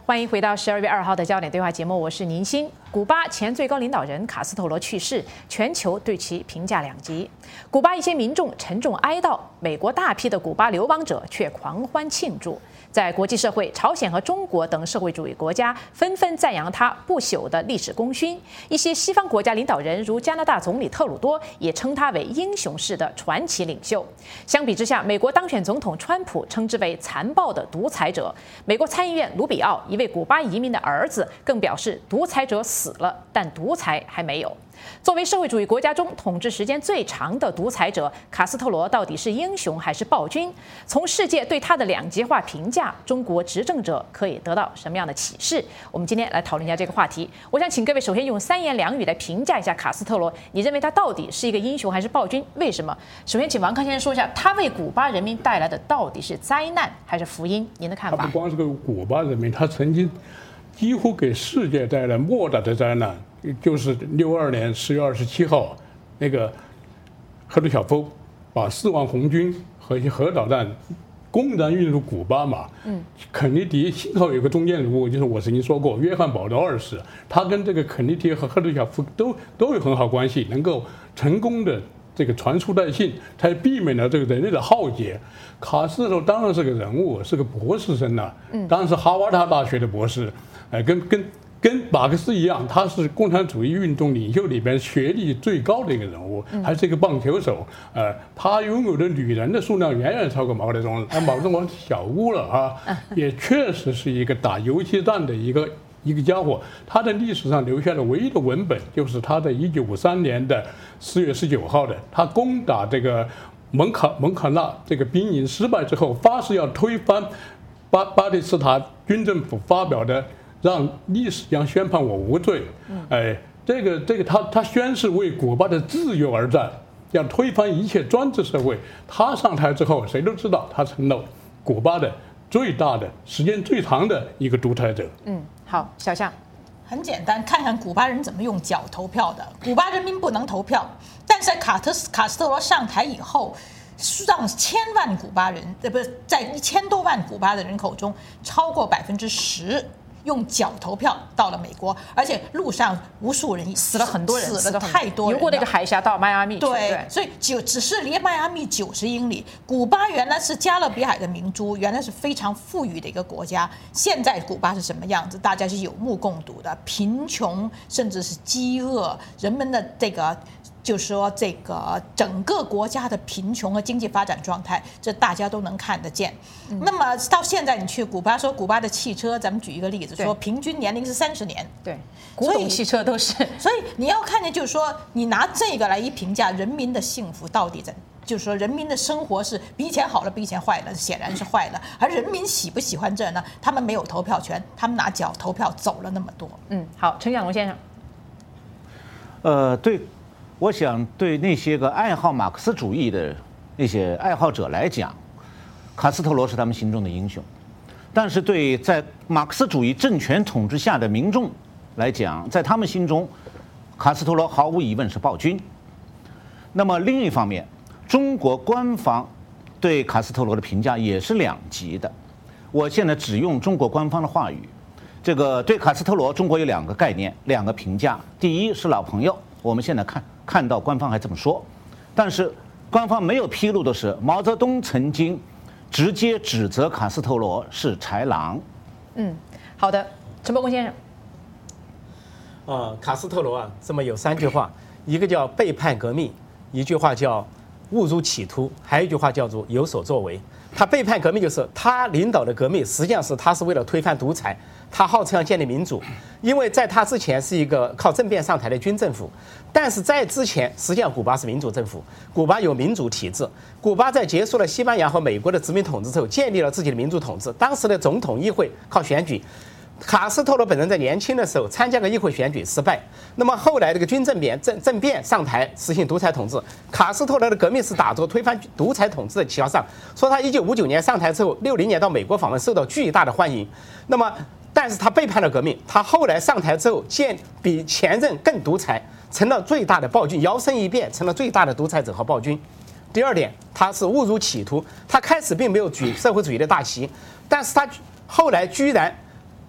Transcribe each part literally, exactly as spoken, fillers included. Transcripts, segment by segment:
欢迎回到十二月二号的焦点对话节目，我是宁鑫。古巴前最高领导人卡斯特罗去世，全球对其评价两极。古巴一些民众沉重哀悼，美国大批的古巴流亡者却狂欢庆祝。在国际社会，朝鲜和中国等社会主义国家纷纷赞扬他不朽的历史功勋。一些西方国家领导人，如加拿大总理特鲁多，也称他为英雄式的传奇领袖。相比之下，美国当选总统川普称之为残暴的独裁者。美国参议院卢比奥，一位古巴移民的儿子，更表示独裁者死了，但独裁还没有。作为社会主义国家中统治时间最长的独裁者，卡斯特罗到底是英雄还是暴君？从世界对他的两极化评价，中国执政者可以得到什么样的启示？我们今天来讨论一下这个话题。我想请各位首先用三言两语来评价一下卡斯特罗，你认为他到底是一个英雄还是暴君？为什么？首先请王康先生说一下，他为古巴人民带来的到底是灾难还是福音？您的看法？ 他不光是个古巴人民，他曾经几乎给世界带来莫大的灾难。就是六二年十月二十七号，那个赫鲁晓夫把四万红军和一些核导弹公然运入古巴嘛。嗯，肯尼迪幸好有个中间人物，就是我曾经说过，约翰保罗二世，他跟这个肯尼迪和赫鲁晓夫都都有很好关系，能够成功的这个传输带信，才避免了这个人类的浩劫。卡斯特罗当然是个人物，是个博士生呐、啊，嗯，当然是哈瓦塔大学的博士，哎、呃，跟跟。跟马克思一样，他是共产主义运动领袖里边学历最高的一个人物，还是一个棒球手。呃，他拥有的女人的数量远远超过毛泽东，那毛泽东小巫了啊，也确实是一个打游击战的一个一个家伙。他在历史上留下的唯一的文本，就是他在一九五三年的四月十九号的，他攻打这个蒙卡蒙卡纳这个兵营失败之后，发誓要推翻巴巴蒂斯塔军政府发表的。让历史将宣判我无罪，哎，这个这个他他宣誓为古巴的自由而战，要推翻一切专制社会。他上台之后，谁都知道他成了古巴的最大的、时间最长的一个独裁者。嗯， 好，小夏， 很简单，看看古巴人怎么用脚投票的。古巴人民不能投票，但是在卡特卡斯特罗上台以后。让千万古巴人，呃，不是在一千多万古巴的人口中，超过百分之十用脚投票到了美国，而且路上无数人死了很多人， 死了太多人， 游过那个海峡到迈阿密去。 对，对所以就只是离迈阿密九十英里。古巴原来是加勒比海的明珠，原来是非常富裕的一个国家。现在古巴是什么样子？大家是有目共睹的，贫穷甚至是饥饿，人们的这个。就是说，这个整个国家的贫穷和经济发展状态，这大家都能看得见。嗯、那么到现在，你去古巴，说古巴的汽车，咱们举一个例子，说平均年龄是三十年， 对，古董汽车都是。 所以你要看见，就是说，你拿这个来一评价人民的幸福到底在，就是说人民的生活是比以前好了，比以前坏了，显然是坏了。而人民喜不喜欢这呢？他们没有投票权，他们拿脚投票走了那么多。 嗯，好，陈小龙先生， 呃，对。我想对那些个爱好马克思主义的那些爱好者来讲，卡斯特罗是他们心中的英雄；但是对在马克思主义政权统治下的民众来讲，在他们心中，卡斯特罗毫无疑问是暴君。那么另一方面，中国官方对卡斯特罗的评价也是两极的。我现在只用中国官方的话语，这个对卡斯特罗，中国有两个概念，两个评价。第一是老朋友，我们现在看。看到官方还这么说，但是官方没有披露的是，毛泽东曾经直接指责卡斯特罗是豺狼。 嗯，好的，陈伯公先生。 呃，卡斯特罗啊，这么有三句话，一个叫背叛革命，一句话叫误入歧途，还有一句话叫做有所作为。他背叛革命就是他领导的革命，实际上是他是为了推翻独裁。他号称要建立民主，因为在他之前是一个靠政变上台的军政府，但是在之前，实际上古巴是民主政府，古巴有民主体制。古巴在结束了西班牙和美国的殖民统治之后，建立了自己的民主统治。当时的总统议会靠选举，卡斯特罗本人在年轻的时候参加过议会选举失败，那么后来这个军政变政政变上台实行独裁统治。卡斯特罗的革命是打着推翻独裁统治的旗号上，说他一九五九年上台之后，六零年到美国访问，受到巨大的欢迎。那么但是他背叛了革命，他后来上台之后，见比前任更独裁，成了最大的暴君，摇身一变成了最大的独裁者和暴君。第二点，他是误入歧途，他开始并没有举社会主义的大旗，但是他后来居然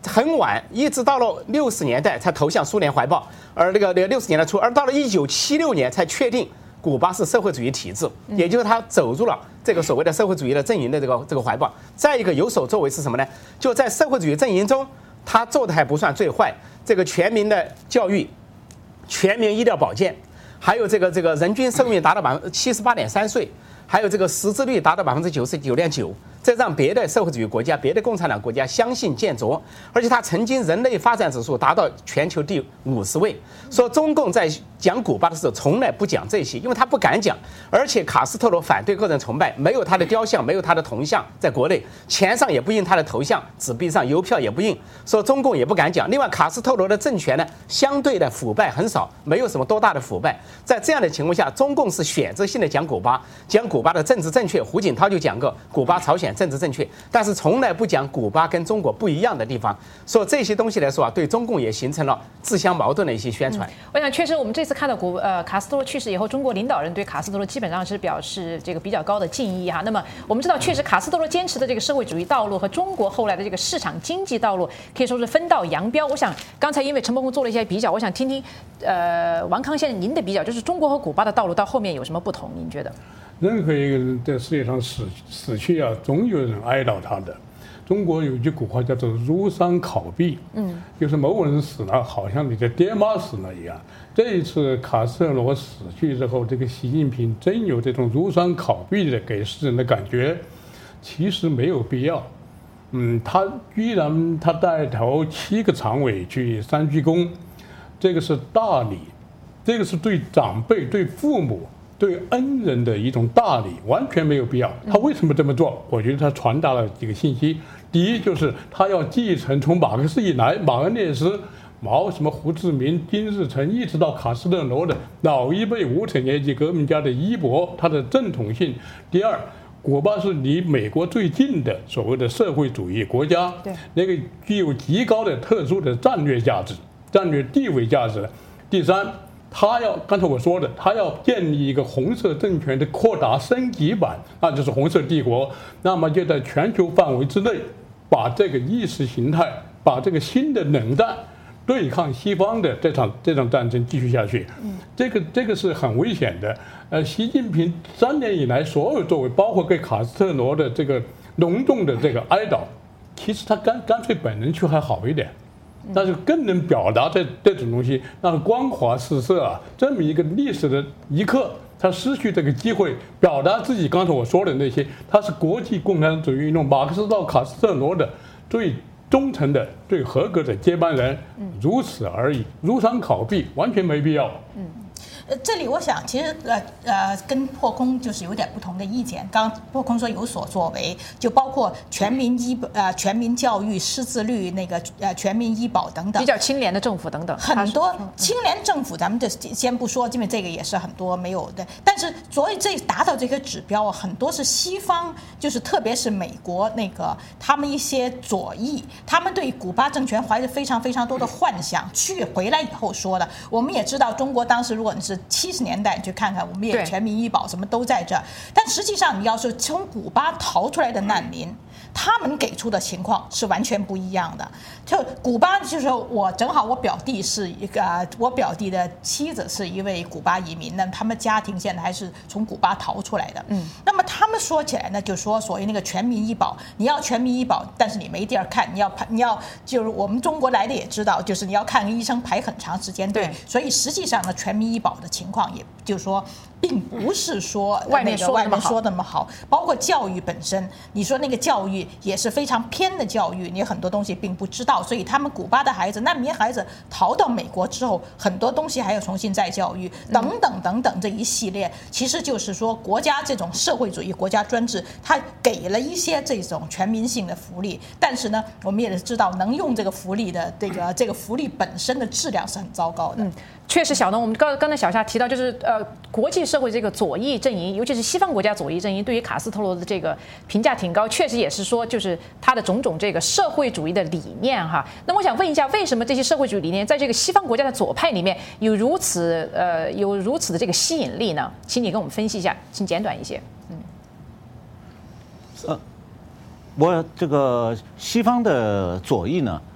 很晚，一直到了六十年代才投向苏联怀抱，而那个那个六十年代初，而到了一九七六年才确定古巴是社会主义体制，也就是他走入了这个所谓的社会主义的阵营的这个这个怀抱。再一个有所作为是什么呢？就在社会主义阵营中，他做的还不算最坏，这个全民的教育、全民医疗保健，还有这个这个人均寿命达到百分之七十八点三岁，还有这个识字率达到百分之九十九点九。这让别的社会主义国家、别的共产党国家相信见着，而且它曾经人类发展指数达到全球第五十位。说中共在讲古巴的时候从来不讲这些，因为他不敢讲，而且卡斯特罗反对个人崇拜，没有他的雕像，没有他的铜像，在国内钱上也不印他的头像，纸币上邮票也不印，说中共也不敢讲。另外，卡斯特罗的政权呢，相对的腐败很少，没有什么多大的腐败。在这样的情况下，中共是选择性的讲古巴，讲古巴的政治正确。胡锦涛就讲过，古巴朝鲜政治正确，但是从来不讲古巴跟中国不一样的地方。说这些东西来说啊，对中共也形成了自相矛盾的一些宣传。 嗯、我想，确实我们这次看到古呃卡斯特罗去世以后，中国领导人对卡斯特罗基本上是表示这个比较高的敬意哈。那么我们知道，确实卡斯特罗坚持的这个社会主义道路和中国后来的这个市场经济道路可以说是分道扬镳。我想刚才因为陈伯宏做了一些比较，我想听听呃王康先生您的比较，就是中国和古巴的道路到后面有什么不同？您觉得？ 任何一个人在世界上死死去啊，总有人哀悼他的。中国有句古话叫做“如丧考妣”，嗯，就是某人死了，好像你的爹妈死了一样。这一次卡斯特罗死去之后，这个习近平真有这种如丧考妣的给世人的感觉，其实没有必要。嗯，他居然他带头七个常委去三鞠躬，这个是大礼，这个是对长辈、对父母。对恩人的一种大礼，完全没有必要。他为什么这么做？我觉得他传达了几个信息。第一，就是他要继承从马克思以来，马恩列斯、毛什么胡志明、金日成，一直到卡斯特罗的老一辈无产阶级革命家的衣钵，他的正统性。第二，古巴是离美国最近的所谓的社会主义国家， 对， 那个具有极高的特殊的战略价值、战略地位价值。第三。他要刚才我说的，他要建立一个红色政权的扩大升级版，那就是红色帝国。那么就在全球范围之内，把这个意识形态，把这个新的冷战对抗西方的这场这场战争继续下去。这个这个是很危险的。呃，习近平三年以来所有作为，包括给卡斯特罗的这个隆重的这个哀悼，其实他干干脆本人去还好一点。但是更能表达这这种东西，那是光华四射啊！这么一个历史的一刻，他失去这个机会，表达自己刚才我说的那些，他是国际共产主义运动马克思到卡斯特罗的最忠诚的、最合格的接班人，如此而已。如丧考妣，完全没必要。嗯。 呃，这里我想其实呃呃跟破空就是有点不同的意见。刚破空说有所作为，就包括全民医呃全民教育、识字率那个呃全民医保等等， 比较清廉的政府等等。 很多清廉政府咱们就先不说，因为这个也是很多没有的。但是所以这达到这个指标，很多是西方，就是特别是美国那个他们一些左翼，他们对古巴政权怀着非常非常多的幻想，去回来以后说的。我们也知道，中国当时如果你是七十年代，你去看看，我们也全民医保什么都在这儿。但实际上，你要是从古巴逃出来的难民，他们给出的情况是完全不一样的。就古巴，就是我正好我表弟是一个，我表弟的妻子是一位古巴移民，那他们家庭现在还是从古巴逃出来的。嗯，那么他们说起来呢，就说所谓那个全民医保，你要全民医保，但是你没地儿看，你要排，你要就是我们中国来的也知道，就是你要看个医生排很长时间队，所以实际上呢，全民医保的情况，也就是说，并不是说外面说外面说的那么好，包括教育本身，你说那个教育也是非常偏的教育，你很多东西并不知道，所以他们古巴的孩子、难民孩子逃到美国之后，很多东西还要重新再教育，等等等等这一系列，其实就是说国家这种社会主义国家专制，它给了一些这种全民性的福利，但是呢，我们也知道能用这个福利的这个这个福利本身的质量是很糟糕的。 嗯，确实，小农，我们刚刚才小夏提到，就是呃，国际社会这个左翼阵营，尤其是西方国家左翼阵营，对于卡斯特罗的这个评价挺高，确实也是说，就是他的种种这个社会主义的理念哈。那我想问一下，为什么这些社会主义理念在这个西方国家的左派里面有如此呃有如此的这个吸引力呢？请你跟我们分析一下，请简短一些。嗯， 呃，我这个西方的左翼呢，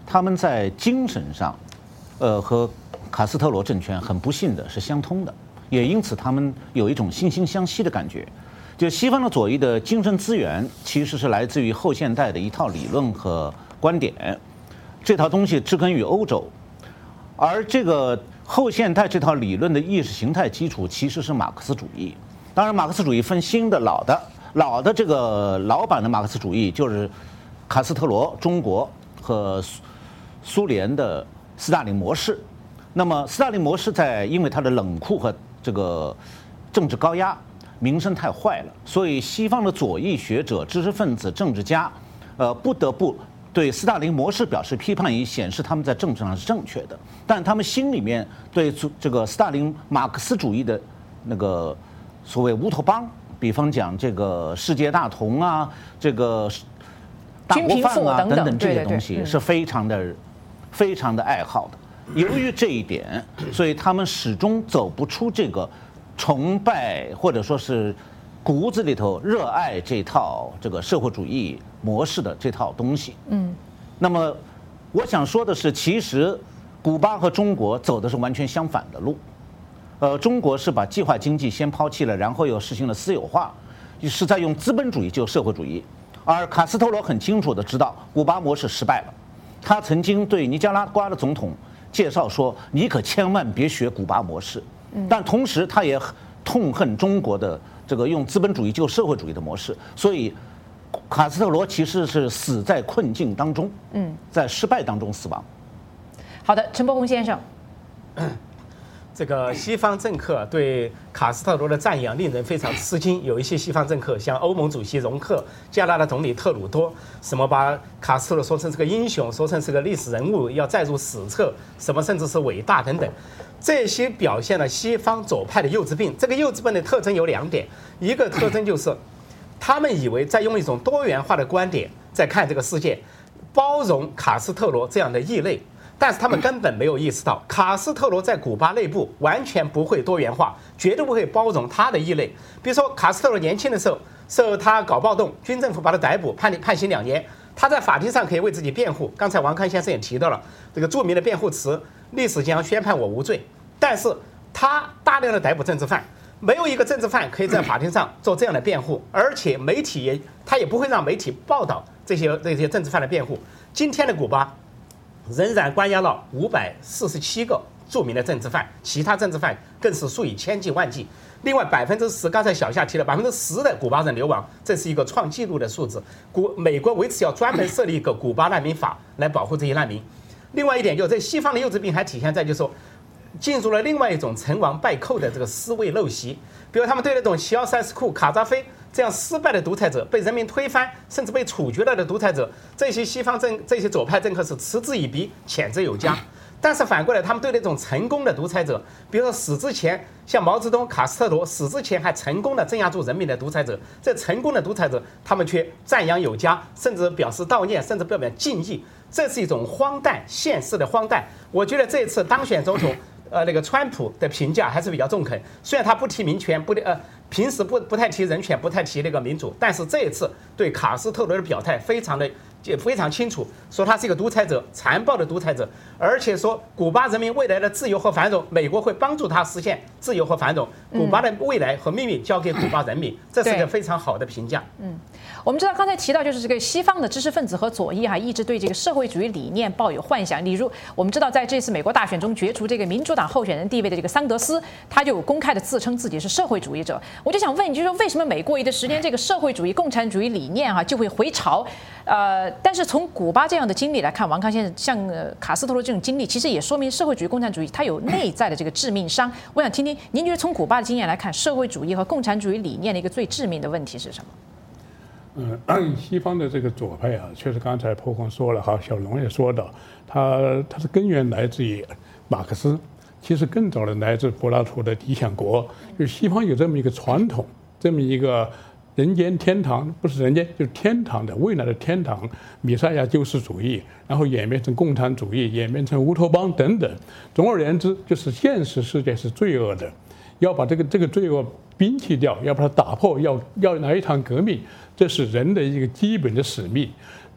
他们在精神上，呃，和卡斯特罗政权很不幸的是相通的，也因此他们有一种惺惺相惜的感觉。就西方的左翼的精神资源，其实是来自于后现代的一套理论和观点，这套东西植根于欧洲，而这个后现代这套理论的意识形态基础其实是马克思主义。当然，马克思主义分新的、老的。老的这个老版的马克思主义就是卡斯特罗中国和苏苏联的斯大林模式。那么斯大林模式在因为它的冷酷和这个政治高压，名声太坏了，所以西方的左翼学者、知识分子、政治家，呃，不得不对斯大林模式表示批判，以显示他们在政治上是正确的。但他们心里面对这个斯大林马克思主义的那个所谓乌托邦。比方讲这个世界大同啊，这个大锅饭啊等等这些东西是非常的、非常的爱好的。由于这一点，所以他们始终走不出这个崇拜或者说是骨子里头热爱这套这个社会主义模式的这套东西。嗯，那么我想说的是，其实古巴和中国走的是完全相反的路。呃，中国是把计划经济先抛弃了，然后又实行了私有化，是在用资本主义救社会主义。而卡斯特罗很清楚地知道古巴模式失败了，他曾经对尼加拉瓜的总统介绍说：“你可千万别学古巴模式。”但同时他也痛恨中国的这个用资本主义救社会主义的模式，所以卡斯特罗其实是死在困境当中，嗯，在失败当中死亡。 好的，陈伯宏先生。 这个西方政客对卡斯特罗的赞扬令人非常吃惊。有一些西方政客，像欧盟主席容克、加拿大总理特鲁多，什么把卡斯特罗说成是个英雄，说成是个历史人物，要载入史册，什么甚至是伟大等等。这些表现了西方左派的幼稚病。这个幼稚病的特征有两点，一个特征就是他们以为在用一种多元化的观点在看这个世界，包容卡斯特罗这样的异类。但是他们根本没有意识到，卡斯特罗在古巴内部完全不会多元化，绝对不会包容他的异类。比如说，卡斯特罗年轻的时候，受他搞暴动，军政府把他逮捕，判判刑两年。他在法庭上可以为自己辩护。刚才王康先生也提到了这个著名的辩护词：“历史将宣判我无罪。”但是他大量的逮捕政治犯，没有一个政治犯可以在法庭上做这样的辩护，而且媒体也他也不会让媒体报道这些这些政治犯的辩护。今天的古巴仍然关押了五百四十七个著名的政治犯，其他政治犯更是数以千计万计。另外百分之十，刚才小夏提了百分之十的古巴人流亡，这是一个创纪录的数字。古美国为此要专门设立一个古巴难民法来保护这些难民。另外一点就是，这西方的幼稚病还体现在就是说，进入了另外一种成王败寇的这个思维陋习。比如他们对那种齐奥塞斯库、卡扎菲这样失败的独裁者，被人民推翻甚至被处决了的独裁者，这些西方政这些左派政客是嗤之以鼻、谴责有加。但是反过来，他们对那种成功的独裁者，比如说死之前像毛泽东、卡斯特罗死之前还成功的镇压住人民的独裁者，这成功的独裁者他们却赞扬有加，甚至表示悼念，甚至表表敬意。这是一种荒诞现实的荒诞。我觉得这次当选总统，呃，那个川普的评价还是比较中肯。虽然他不提民权，不呃，平时不不太提人权，不太提那个民主，但是这一次对卡斯特罗的表态非常的也非常清楚，说他是一个独裁者，残暴的独裁者，而且说古巴人民未来的自由和繁荣，美国会帮助他实现自由和繁荣。古巴的未来和命运交给古巴人民，这是一个非常好的评价。 嗯，我们知道刚才提到，就是这个西方的知识分子和左翼哈、啊，一直对这个社会主义理念抱有幻想。例如，我们知道在这次美国大选中角逐这个民主党候选人地位的这个桑德斯，他就公开的自称自己是社会主义者。我就想问，就是说为什么每过一段时间，这个社会主义、共产主义理念哈、啊、就会回潮？呃，但是从古巴这样的经历来看，王康先生像、呃、卡斯特罗这种经历，其实也说明社会主义、共产主义它有内在的这个致命伤。我想听听您觉得从古巴的经验来看，社会主义和共产主义理念的一个最致命的问题是什么？ 嗯，西方的这个左派啊，确实刚才破空说了，哈，小龙也说到，它它的根源来自于马克思，其实更早的来自柏拉图的《理想国》，就是西方有这么一个传统，这么一个人间天堂，不是人间，就是天堂的未来的天堂，弥赛亚救世主义，然后演变成共产主义，演变成乌托邦等等。总而言之，就是现实世界是罪恶的，要把这个这个罪恶摒弃掉，要把它打破，要要来一场革命，这是人的一个基本的使命。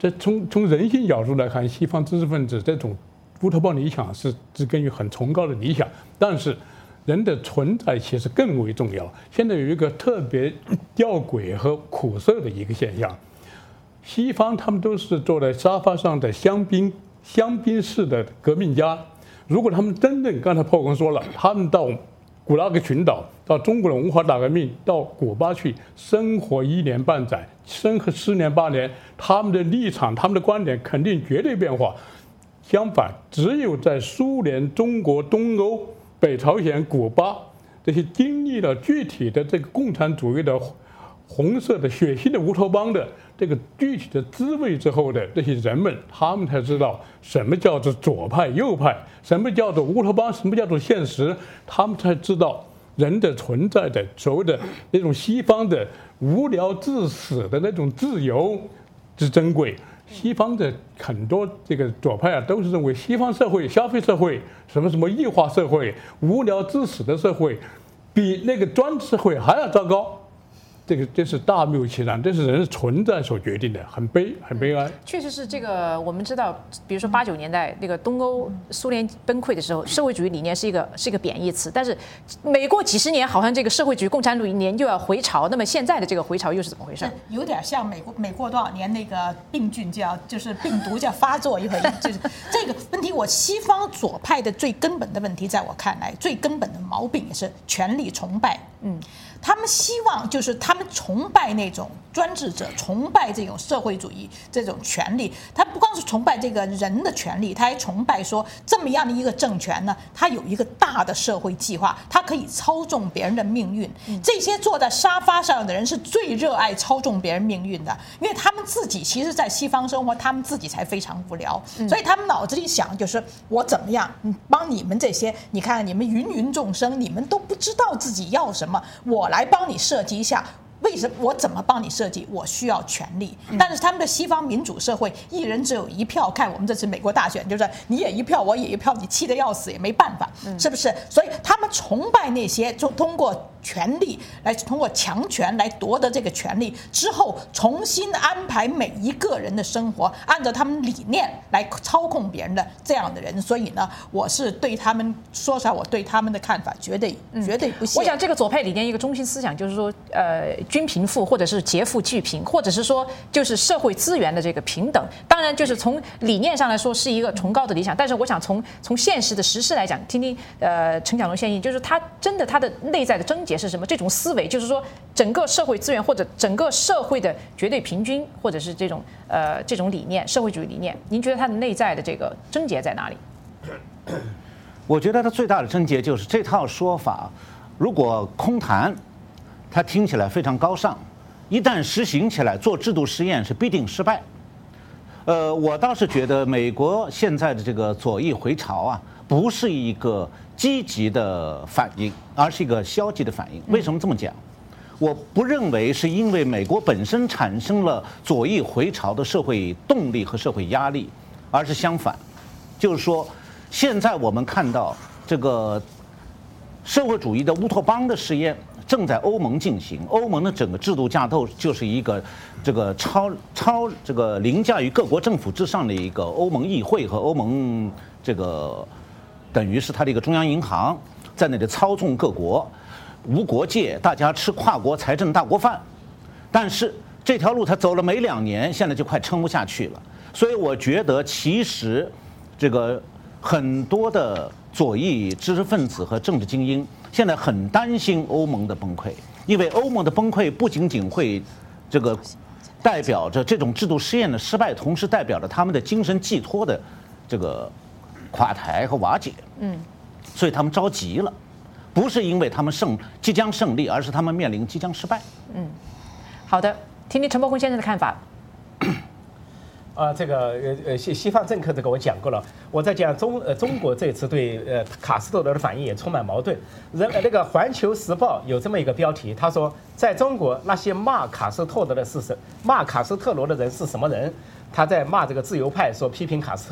这从从人性角度来看，西方知识分子这种乌托邦理想是植根于很崇高的理想，但是人的存在其实更为重要。现在有一个特别吊诡和苦涩的一个现象，西方他们都是坐在沙发上的香槟香槟式的革命家，如果他们真正刚才炮哥说了，他们到古拉格群岛，到中国的文化大革命，到古巴去生活一年半载，生活十年八年，他们的立场、他们的观点肯定绝对变化。相反，只有在苏联、中国、东欧、北朝鲜、古巴这些经历了具体的这个共产主义的红色的血腥的乌托邦的这个具体的滋味之后的这些人们，他们才知道什么叫做左派、右派，什么叫做乌托邦，什么叫做现实，他们才知道人的存在的所谓的那种西方的无聊至死的那种自由之珍贵。西方的很多这个左派啊，都是认为西方社会、消费社会、什么什么异化社会、无聊至死的社会，比那个专制社会还要糟糕。这个这是大谬其然，这是人存在所决定的，很悲很悲哀。 确实是这个，我们知道，比如说八九年代那个东欧苏联崩溃的时候，社会主义理念是一个是一个贬义词，但是每过几十年，好像这个社会主义、共产主义年就要回潮。那么现在的这个回潮又是怎么回事？ 有点像美国，美国多少年那个病菌就要就是病毒就要发作一会儿，就是这个问题。我西方左派的最根本的问题，在我看来，最根本的毛病也是权力崇拜。嗯。他们希望就是他们崇拜那种专制者，崇拜这种社会主义这种权利。他不光是崇拜这个人的权利，他还崇拜说这么样的一个政权呢，他有一个大的社会计划，他可以操纵别人的命运。这些坐在沙发上的人是最热爱操纵别人命运的，因为他们自己其实在西方生活，他们自己才非常无聊，所以他们脑子里想就是我怎么样帮你们这些，你看你们芸芸众生，你们都不知道自己要什么，我来帮你设计一下。为什么我怎么帮你设计？我需要权力，但是他们的西方民主社会，一人只有一票。看我们这次美国大选，就是你也一票，我也一票，你气得要死也没办法，是不是？所以他们崇拜那些就通过权力来通过强权来夺得这个权利之后，重新安排每一个人的生活，按照他们理念来操控别人的这样的人。所以呢，我是对他们说实话，我对他们的看法绝对绝对不屑。 我想这个左派理念一个中心思想就是说，呃，均贫富或者是劫富济贫，或者是说就是社会资源的这个平等。当然，就是从理念上来说是一个崇高的理想，但是我想从从现实的实施来讲，听听呃陈蒋龙先生，就是他真的他的内在的症结是什么？这种思维就是说，整个社会资源或者整个社会的绝对平均，或者是这种呃这种理念，社会主义理念，您觉得它的内在的这个症结在哪里？ 我觉得它最大的症结就是这套说法，如果空谈，它听起来非常高尚，一旦实行起来，做制度实验是必定失败。呃，我倒是觉得美国现在的这个左翼回潮啊，不是一个积极的反应，而是一个消极的反应。为什么这么讲？我不认为是因为美国本身产生了左翼回潮的社会动力和社会压力，而是相反，就是说，现在我们看到这个社会主义的乌托邦的实验正在欧盟进行，欧盟的整个制度架构就是一个这个超超这个凌驾于各国政府之上的一个欧盟议会和欧盟这个等于是它的一个中央银行在那里操纵各国，无国界，大家吃跨国财政大锅饭。但是这条路它走了没两年，现在就快撑不下去了。所以我觉得其实这个很多的左翼知识分子和政治精英现在很担心欧盟的崩溃，因为欧盟的崩溃不仅仅会这个代表着这种制度实验的失败，同时代表着他们的精神寄托的这个垮台和瓦解。嗯，所以他们着急了，不是因为他们胜即将胜利，而是他们面临即将失败。 嗯，好的，听听陈伯坤先生的看法。 啊，这个呃呃西西方政客这个我讲过了，我在讲中呃中国这次对呃卡斯特罗的反应也充满矛盾。人呃那个《环球时报》有这么一个标题，他说在中国那些骂卡斯特罗的是什骂卡斯特罗的人是什么人？他在骂这个自由派，说批评卡斯特罗。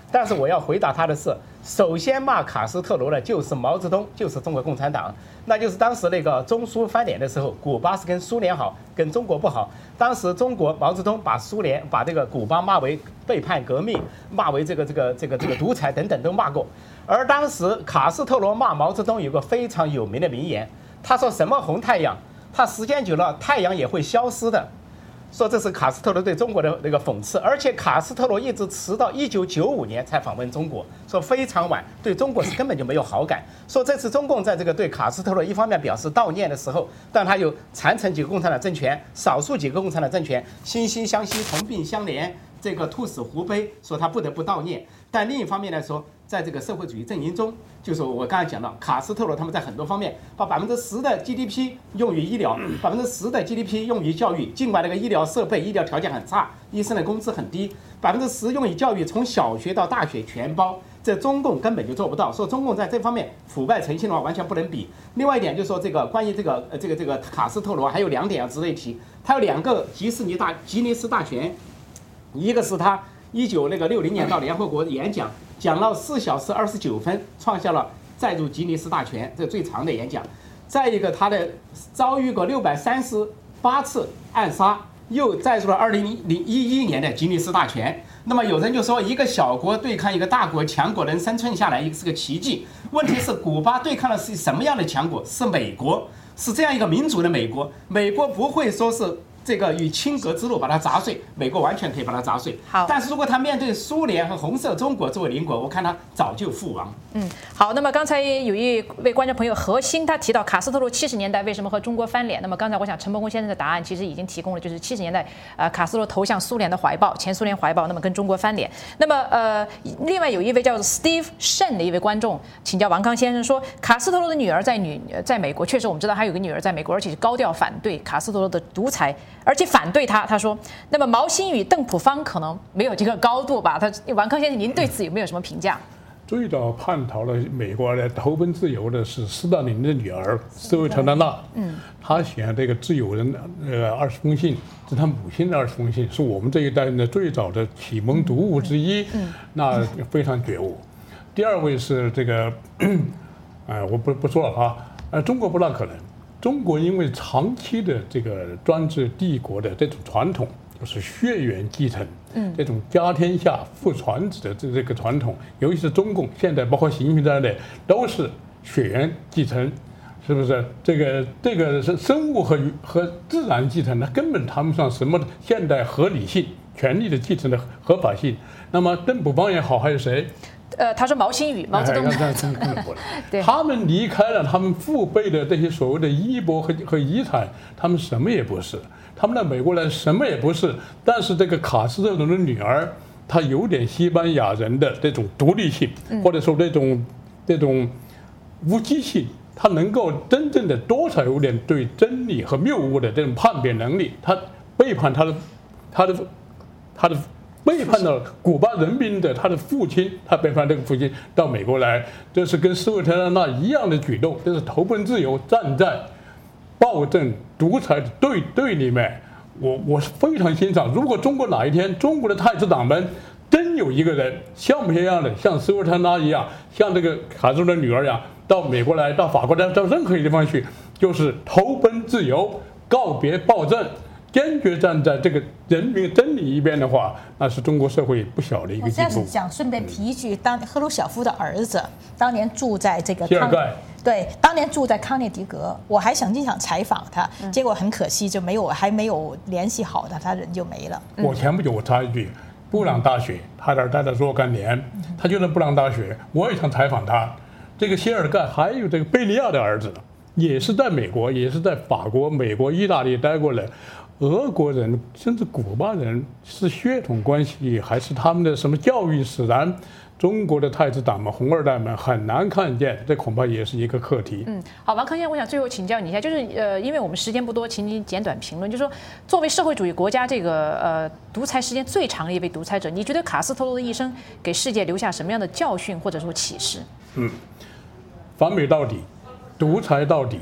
但是我要回答他的是，首先骂卡斯特罗的就是毛泽东，就是中国共产党，那就是当时那个中苏翻脸的时候，古巴是跟苏联好，跟中国不好。当时中国毛泽东把苏联把这个古巴骂为背叛革命，骂为这个这个这个这个独裁等等都骂过。而当时卡斯特罗骂毛泽东有个非常有名的名言，他说什么红太阳，他时间久了太阳也会消失的。说这是卡斯特罗对中国的那个讽刺，而且卡斯特罗一直迟到一九九五年才访问中国，说非常晚，对中国是根本就没有好感。说这次中共在这个对卡斯特罗一方面表示悼念的时候，但他有残存几个共产党政权，少数几个共产党政权惺惺相惜、同病相怜，这个兔死狐悲，说他不得不悼念。但另一方面来说，在这个社会主义阵营中，就是我刚才讲到，卡斯特罗他们在很多方面把百分之十的 G D P 用于医疗，百分之十的 G D P 用于教育，尽管那个医疗设备、医疗条件很差，医生的工资很低，百分之十用于教育，从小学到大学全包，这中共根本就做不到。说中共在这方面腐败成性的话，完全不能比。另外一点就是说，这个关于这个呃这个这个卡斯特罗还有两点要值得一提，他有两个吉斯尼大吉尼斯大全，一个是他一九那个六零年到联合国演讲。讲了四小时二十九分，创下了载入吉尼斯大全这最长的演讲。再一个，他的遭遇过六百三十八次暗杀，又载入了二零零一一年的吉尼斯大全。那么有人就说，一个小国对抗一个大国强国能生存下来，是个奇迹。问题是，古巴对抗的是什么样的强国？是美国，是这样一个民主的美国。美国不会说是。这个与清阁之路把它砸碎，美国完全可以把它砸碎。 好， 但是如果他面对苏联和红色中国作为邻国，我看他早就覆亡。 嗯，好。那么刚才有一位观众朋友何鑫，他提到卡斯特罗七十年代为什么和中国翻脸？那么刚才我想陈伯公先生的答案其实已经提供了，就是七十年代呃卡斯特罗投向苏联的怀抱，前苏联怀抱，那么跟中国翻脸。那么呃，另外有一位叫做 Steve Shen 的一位观众请教王康先生说，卡斯特罗的女儿在女在美国，确实我们知道他有个女儿在美国，而且是高调反对卡斯特罗的独裁。而且反对他，他说，那么毛新宇、邓朴方可能没有这个高度吧？他王康先生，您对此有没有什么评价？ 最早叛逃了美国的投奔自由的是斯大林的女儿斯维特拉娜，嗯，她写这个自由人呃二十封信，是她母亲的二十封信，是我们这一代人的最早的启蒙读物之一，嗯，那非常觉悟。第二位是这个，哎，我不不说了啊，呃，中国不大可能。中国因为长期的这个专制帝国的这种传统，就是血缘继承，嗯，这种家天下父传子的这这个传统，尤其是中共现在包括习近平在内，都是血缘继承，是不是？这个这个是生物和和自然继承，它根本谈不上什么现代合理性、权利的继承的合法性。那么邓朴方也好，还有谁？ 呃，他说毛新宇、毛泽东， 对，他们离开了他们父辈的这些所谓的衣钵和和遗产，他们什么也不是，他们在美国来什么也不是。但是这个卡斯特罗的女儿，她有点西班牙人的这种独立性，或者说这种这种无机性，她能够真正的多少有点对真理和谬误的这种判别能力。她背叛她的她的她的。背叛了古巴人民的他的父亲，他背叛这个父亲到美国来，这是跟斯维特拉娜一样的举动，这是投奔自由，站在暴政独裁的对对立面。我我是非常欣赏，如果中国哪一天中国的太子党们真有一个人像不像样的，像斯维特拉娜一样，像这个卡斯特罗的女儿一样，到美国来，到法国来，到任何地方去，就是投奔自由，告别暴政。坚决站在这个人民真理一边的话，那是中国社会不小的一个进步。 我这样想顺便提一句，当赫鲁晓夫的儿子当年住在这个谢尔盖， 对，当年住在康涅狄格，我还曾经想采访他，结果很可惜就没有，还没有联系好他，他人就没了。 我前不久我插一句，布朗大学，他在待了若干年，他就在布朗大学，我也想采访他。这个谢尔盖还有这个贝利亚的儿子，也是在美国，也是在法国、美国、意大利待过了。俄国人甚至古巴人是血统关系，还是他们的什么教育使然？中国的太子党们、红二代们很难看见，这恐怕也是一个课题。 嗯，好，王康先生，我想最后请教你一下，就是呃，因为我们时间不多，请你简短评论，就是说，作为社会主义国家这个呃独裁时间最长的一位独裁者，你觉得卡斯特罗的一生给世界留下什么样的教训或者说启示？ 嗯，反美到底，独裁到底，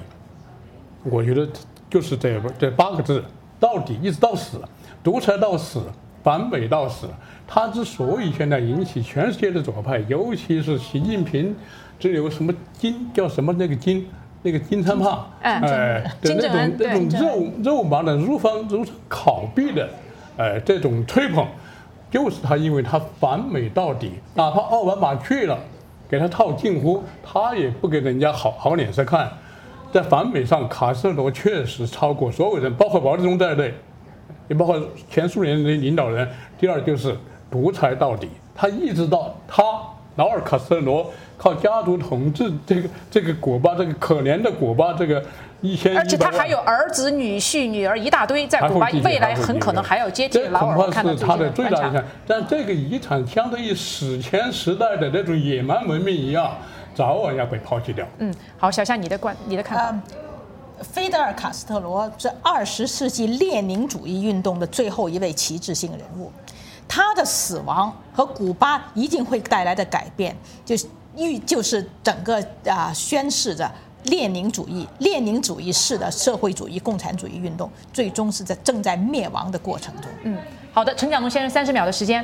我觉得就是这这八个字。到底一直到死，独裁到死， 反美到死。他之所以现在引起全世界的左派，尤其是习近平，只有什么金叫什么那个金。那个金三胖， 哎， 的那种那种肉肉麻的如方如烤壁的，哎，这种吹捧，就是他，因为他反美到底，哪怕奥巴马去了，给他套近乎，他也不给人家好好脸色看。在反美上，卡斯特罗确实超过所有人，包括毛泽东在内，也包括前苏联的领导人。第二就是独裁到底，他一直到他劳尔·卡斯特罗。靠家族统治这个这个古巴，这个可怜的古巴，这个一千一百万， 而且他还有儿子、女婿、女儿一大堆，在古巴未来很可能还要接替劳尔。 这恐怕是他的最大遗产。但这个遗产相当于史前时代的那种野蛮文明一样，早晚要被抛弃掉。 嗯，好，小夏，你的观，你的看法。嗯菲德尔·卡斯特罗是二十世纪列宁主义运动的最后一位旗帜性人物，他的死亡和古巴一定会带来的改变，就是预就是整个啊宣示着列宁主义、列宁主义式的社会主义、共产主义运动，最终是在正在灭亡的过程中。 嗯，好的，陈讲东先生，三十秒的时间。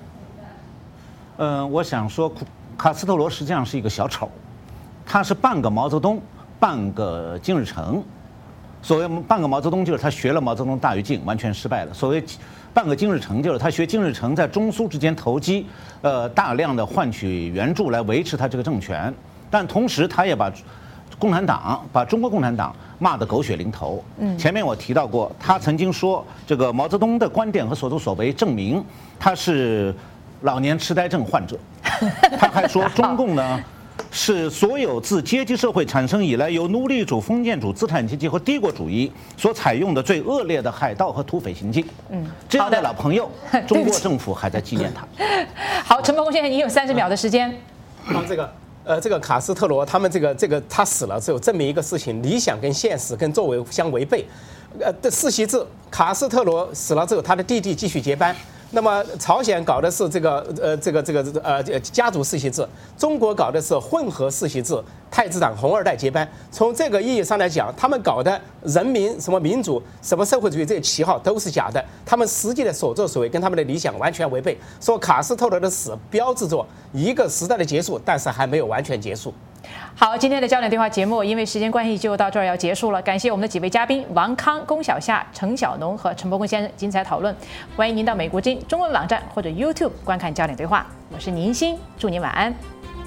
嗯、呃，我想说，卡斯特罗实际上是一个小丑，他是半个毛泽东。半个金日成，所谓半个毛泽东就是他学了毛泽东大跃进，完全失败了。所谓半个金日成就是他学金日成在中苏之间投机，呃，大量的换取援助来维持他这个政权，但同时他也把共产党、把中国共产党骂得狗血淋头。嗯，前面我提到过，他曾经说这个毛泽东的观点和所作所为证明他是老年痴呆症患者。他还说中共呢。是所有自阶级社会产生以来，由奴隶主、封建主、资产阶级和帝国主义所采用的最恶劣的海盗和土匪行径。嗯，这样的老朋友，中国政府还在纪念他。 好，陈伯公先生，你有三十秒的时间。 好，这个呃，这个卡斯特罗他们这个这个他死了之后，证明一个事情：理想跟现实跟作为相违背。呃，的世袭制，卡斯特罗死了之后，他的弟弟继续接班。那么朝鲜搞的是这个呃这个这个呃家族世袭制，中国搞的是混合世袭制，太子党红二代接班。从这个意义上来讲，他们搞的人民什么民主什么社会主义这些旗号都是假的，他们实际的所作所为跟他们的理想完全违背。说卡斯特罗的死标志着一个时代的结束，但是还没有完全结束。 好，今天的焦点对话节目因为时间关系就到这儿要结束了，感谢我们的几位嘉宾王康、龚小夏、程小农和陈伯公先生精彩讨论。欢迎您到美国之音中文网站或者 YouTube 观看焦点对话，我是宁欣，祝您晚安。